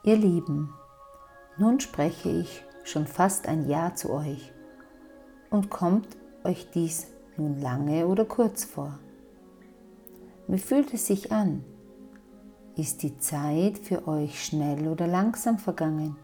Ihr Lieben, nun spreche ich schon fast ein Jahr zu euch und kommt euch dies nun lange oder kurz vor? Wie fühlt es sich an? Ist die Zeit für euch schnell oder langsam vergangen?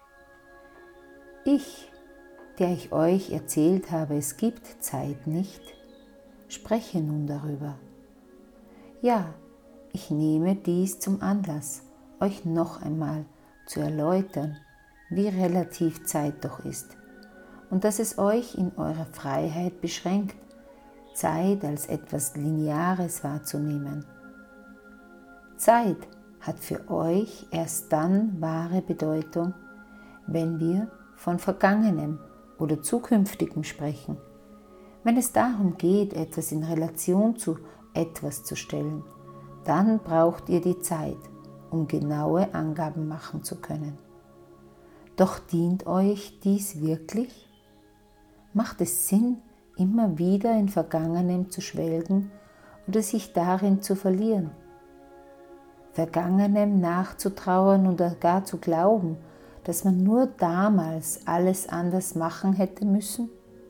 Ich, der ich euch erzählt habe, es gibt Zeit nicht, spreche nun darüber. Ja, ich nehme dies zum Anlass, euch noch einmal zu erläutern, wie relativ Zeit doch ist und dass es euch in eurer Freiheit beschränkt, Zeit als etwas Lineares wahrzunehmen. Zeit hat für euch erst dann wahre Bedeutung, wenn wir von Vergangenem oder Zukünftigem sprechen, wenn es darum geht, etwas in Relation zu etwas zu stellen, dann braucht ihr die Zeit, um genaue Angaben machen zu können. Doch dient euch dies wirklich? Macht es Sinn, immer wieder in Vergangenem zu schwelgen oder sich darin zu verlieren? Vergangenem nachzutrauern oder gar zu glauben, dass man nur damals alles anders machen hätte müssen?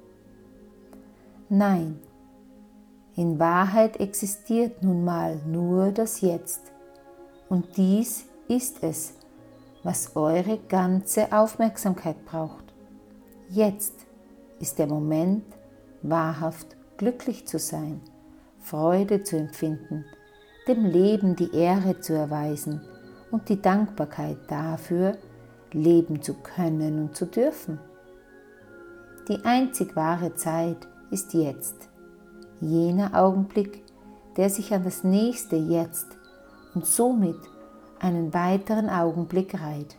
Nein, in Wahrheit existiert nun mal nur das Jetzt. Und dies ist es, was eure ganze Aufmerksamkeit braucht. Jetzt ist der Moment, wahrhaft glücklich zu sein, Freude zu empfinden, dem Leben die Ehre zu erweisen und die Dankbarkeit dafür, leben zu können und zu dürfen. Die einzig wahre Zeit ist jetzt, jener Augenblick, der sich an das nächste Jetzt und somit einen weiteren Augenblick reiht.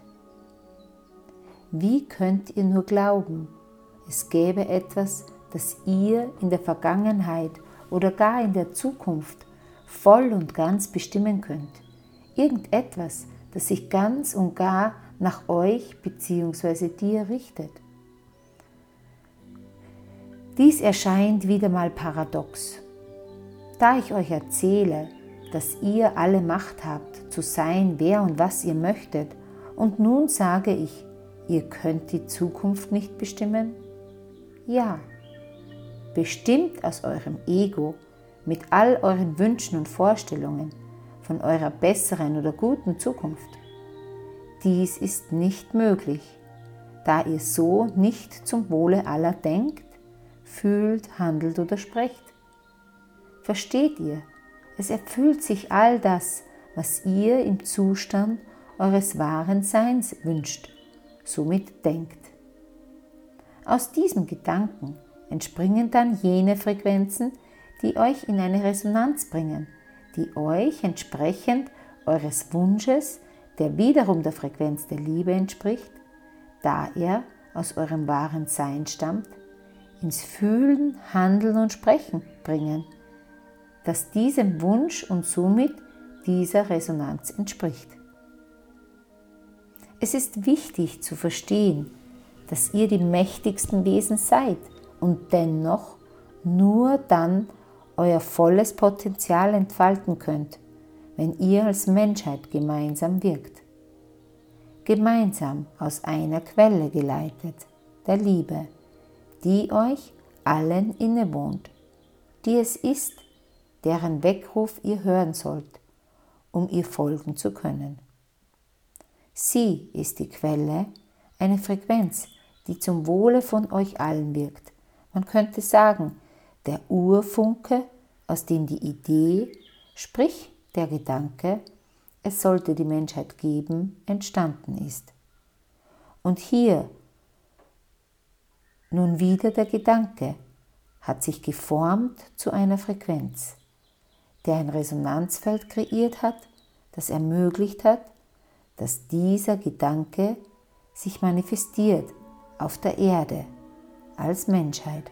Wie könnt ihr nur glauben, es gäbe etwas, das ihr in der Vergangenheit oder gar in der Zukunft voll und ganz bestimmen könnt? Irgendetwas, das sich ganz und gar nach euch bzw. dir richtet. Dies erscheint wieder mal paradox. Da ich euch erzähle, dass ihr alle Macht habt, zu sein, wer und was ihr möchtet, und nun sage ich, ihr könnt die Zukunft nicht bestimmen? Ja, bestimmt aus eurem Ego, mit all euren Wünschen und Vorstellungen von eurer besseren oder guten Zukunft. Dies ist nicht möglich, da ihr so nicht zum Wohle aller denkt, fühlt, handelt oder sprecht. Versteht ihr? Es erfüllt sich all das, was ihr im Zustand eures wahren Seins wünscht, somit denkt. Aus diesem Gedanken entspringen dann jene Frequenzen, die euch in eine Resonanz bringen, die euch entsprechend eures Wunsches, der wiederum der Frequenz der Liebe entspricht, da er aus eurem wahren Sein stammt, ins Fühlen, Handeln und Sprechen bringen, das diesem Wunsch und somit dieser Resonanz entspricht. Es ist wichtig zu verstehen, dass ihr die mächtigsten Wesen seid und dennoch nur dann euer volles Potenzial entfalten könnt, wenn ihr als Menschheit gemeinsam wirkt. Gemeinsam aus einer Quelle geleitet, der Liebe, die euch allen innewohnt, die es ist, deren Weckruf ihr hören sollt, um ihr folgen zu können. Sie ist die Quelle, eine Frequenz, die zum Wohle von euch allen wirkt. Man könnte sagen, der Urfunke, aus dem die Idee, sprich der Gedanke, es sollte die Menschheit geben, entstanden ist. Und hier nun wieder der Gedanke hat sich geformt zu einer Frequenz, der ein Resonanzfeld kreiert hat, das ermöglicht hat, dass dieser Gedanke sich manifestiert auf der Erde als Menschheit.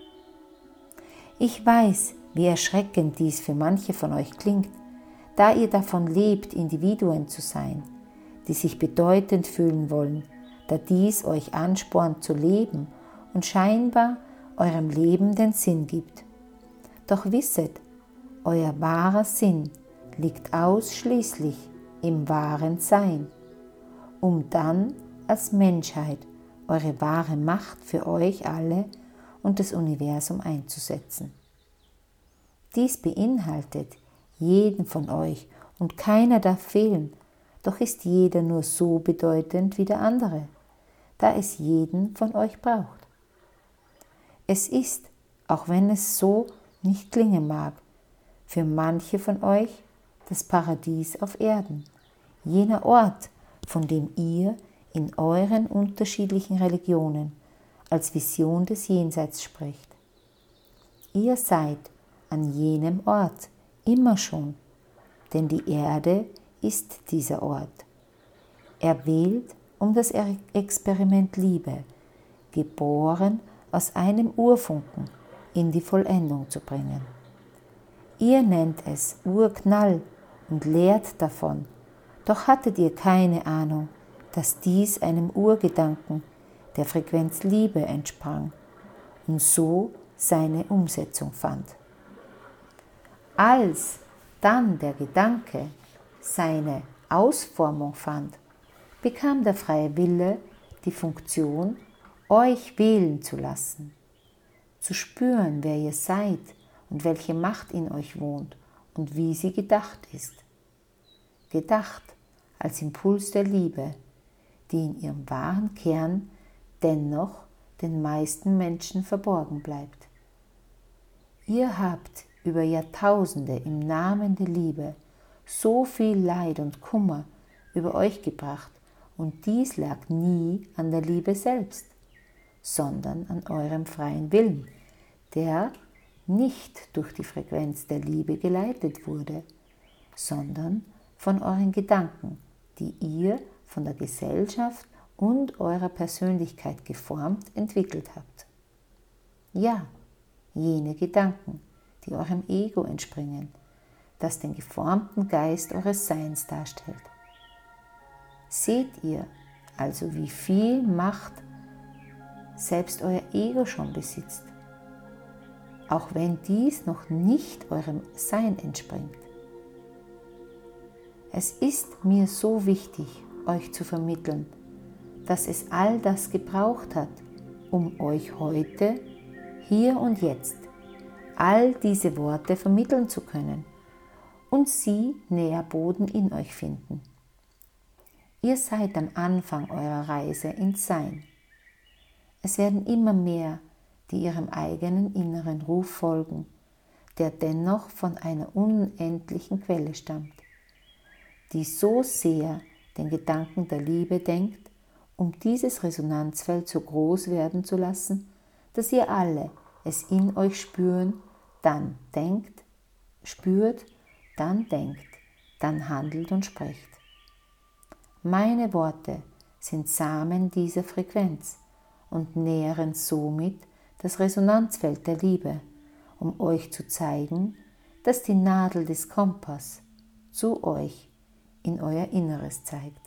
Ich weiß, wie erschreckend dies für manche von euch klingt, da ihr davon lebt, Individuen zu sein, die sich bedeutend fühlen wollen, da dies euch anspornt zu leben und scheinbar eurem Leben den Sinn gibt. Doch wisset, euer wahrer Sinn liegt ausschließlich im wahren Sein. um dann als Menschheit eure wahre Macht für euch alle und das Universum einzusetzen. Dies beinhaltet jeden von euch und keiner darf fehlen, doch ist jeder nur so bedeutend wie der andere, da es jeden von euch braucht. Es ist, auch wenn es so nicht klingen mag, für manche von euch das Paradies auf Erden, jener Ort, von dem ihr in euren unterschiedlichen Religionen als Vision des Jenseits spricht. Ihr seid an jenem Ort immer schon, denn die Erde ist dieser Ort. Erwählt um das Experiment Liebe, geboren aus einem Urfunken in die Vollendung zu bringen. Ihr nennt es Urknall und lehrt davon, doch hattet ihr keine Ahnung, dass dies einem Urgedanken der Frequenz Liebe entsprang und so seine Umsetzung fand. Als dann der Gedanke seine Ausformung fand, bekam der freie Wille die Funktion, euch wählen zu lassen, zu spüren, wer ihr seid und welche Macht in euch wohnt und wie sie gedacht ist. Gedacht als Impuls der Liebe, die in ihrem wahren Kern dennoch den meisten Menschen verborgen bleibt. Ihr habt über Jahrtausende im Namen der Liebe so viel Leid und Kummer über euch gebracht und dies lag nie an der Liebe selbst, sondern an eurem freien Willen, der nicht durch die Frequenz der Liebe geleitet wurde, sondern von euren Gedanken, die ihr von der Gesellschaft und eurer Persönlichkeit geformt entwickelt habt. Ja, jene Gedanken, die eurem Ego entspringen, das den geformten Geist eures Seins darstellt. Seht ihr also, wie viel Macht selbst euer Ego schon besitzt, auch wenn dies noch nicht eurem Sein entspringt. Es ist mir so wichtig, euch zu vermitteln, dass es all das gebraucht hat, um euch heute, hier und jetzt, all diese Worte vermitteln zu können und sie Nährboden in euch finden. Ihr seid am Anfang eurer Reise ins Sein. Es werden immer mehr, die ihrem eigenen inneren Ruf folgen, der dennoch von einer unendlichen Quelle stammt, die so sehr den Gedanken der Liebe denkt, um dieses Resonanzfeld so groß werden zu lassen, dass ihr alle es in euch spüren, dann denkt, spürt, dann denkt, dann handelt und spricht. Meine Worte sind Samen dieser Frequenz und nähren somit das Resonanzfeld der Liebe, um euch zu zeigen, dass die Nadel des Kompass zu euch in euer Inneres zeigt.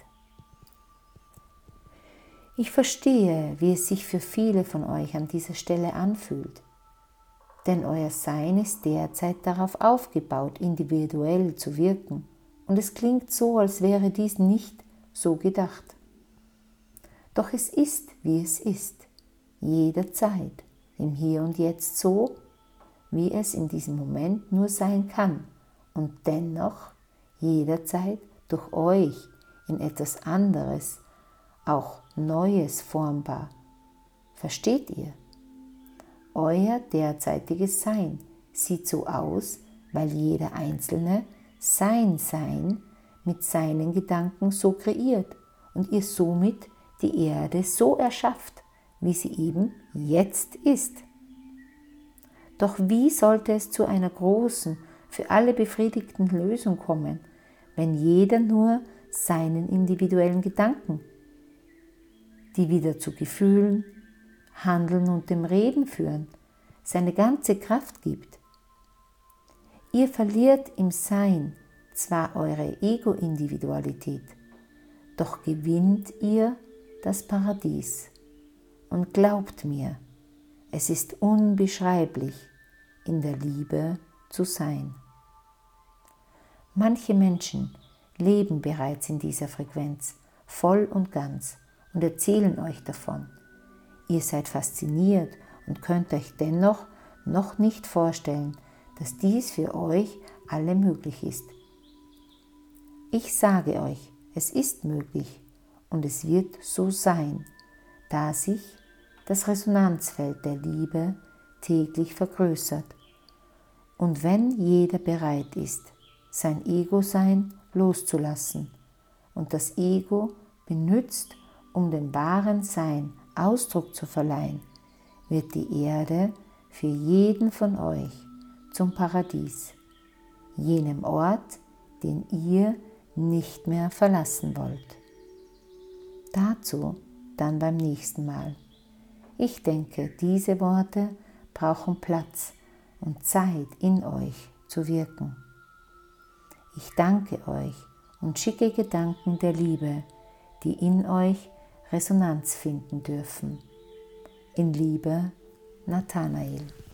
Ich verstehe, wie es sich für viele von euch an dieser Stelle anfühlt, denn euer Sein ist derzeit darauf aufgebaut, individuell zu wirken, und es klingt so, als wäre dies nicht so gedacht. Doch es ist, wie es ist, jederzeit, im Hier und Jetzt so, wie es in diesem Moment nur sein kann und dennoch jederzeit durch euch in etwas anderes, auch Neues formbar. Versteht ihr? Euer derzeitiges Sein sieht so aus, weil jeder Einzelne sein Sein mit seinen Gedanken so kreiert und ihr somit die Erde so erschafft, wie sie eben jetzt ist. Doch wie sollte es zu einer großen, für alle befriedigenden Lösung kommen, wenn jeder nur seinen individuellen Gedanken, die wieder zu Gefühlen, Handeln und dem Reden führen, seine ganze Kraft gibt? Ihr verliert im Sein zwar eure Ego-Individualität, doch gewinnt ihr das Paradies. Und glaubt mir, es ist unbeschreiblich, in der Liebe zu sein. Manche Menschen leben bereits in dieser Frequenz, voll und ganz und erzählen euch davon. Ihr seid fasziniert und könnt euch dennoch noch nicht vorstellen, dass dies für euch alle möglich ist. Ich sage euch, es ist möglich und es wird so sein, da sich das Resonanzfeld der Liebe täglich vergrößert. Und wenn jeder bereit ist, sein Ego-Sein loszulassen und das Ego benutzt, um dem wahren Sein Ausdruck zu verleihen, wird die Erde für jeden von euch zum Paradies, jenem Ort, den ihr nicht mehr verlassen wollt. Dazu dann beim nächsten Mal. Ich denke, diese Worte brauchen Platz und Zeit in euch zu wirken. Ich danke euch und schicke Gedanken der Liebe, die in euch Resonanz finden dürfen. In Liebe, Nathanael.